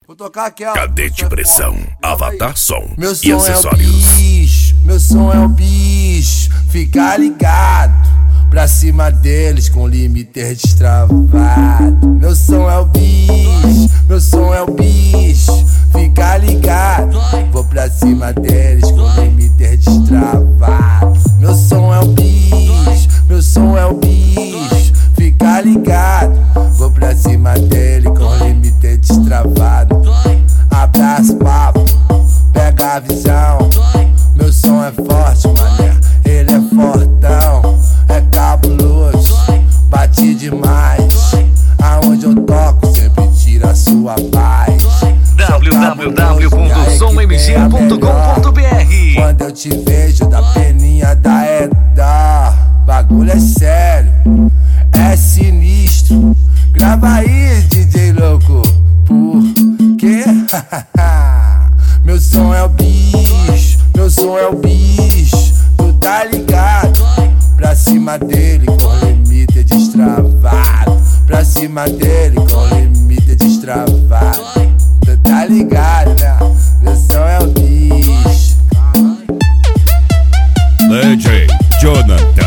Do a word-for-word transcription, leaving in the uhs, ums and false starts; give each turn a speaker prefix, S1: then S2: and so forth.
S1: Vou tocar aquela.
S2: Cadete Pressão, Avatar Som
S1: meu
S2: e
S1: som
S2: acessórios.
S1: É o bicho, meu som é o bicho. Fica ligado, pra cima deles com limiter destravado. Meu som é o bicho, meu som é o bicho. Fica ligado, vou pra cima deles com limiter destravado. Meu som é o bicho, meu som é o bicho. Fica ligado, vou pra cima dele com limiter destravado. Abraço, papo, pega a visão. Meu som é forte, mané, ele é fortão. É cabuloso, bate demais. Aonde eu toco sempre tira a sua paz.
S3: w w w ponto som m g ponto com ponto b r.
S1: Quando eu te vejo da peninha da Eda, bagulho é sério, é sinistro. Grava aí, D J louco, por quê? Meu som é o bicho, meu som é o bicho. Tu tá ligado, pra cima dele com limiter destravado. Pra cima dele com limiter destravado. Tu tá ligado, né? Meu som é o bicho.
S2: D J Jonathan.